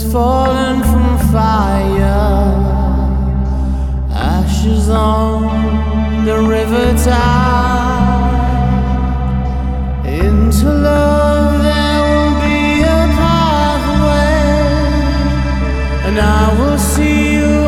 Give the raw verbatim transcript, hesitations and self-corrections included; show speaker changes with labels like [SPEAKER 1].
[SPEAKER 1] fallen from fire, ashes on the river tide. Into love there will be a pathway, and I will see you